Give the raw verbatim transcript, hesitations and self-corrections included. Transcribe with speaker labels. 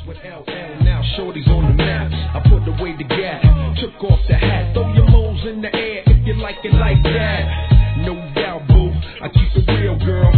Speaker 1: with L L, now shorty's on the map. I put away the gap, took off the hat, throw your moles in the air if you like it like that. No doubt, boo, I keep it real, girl.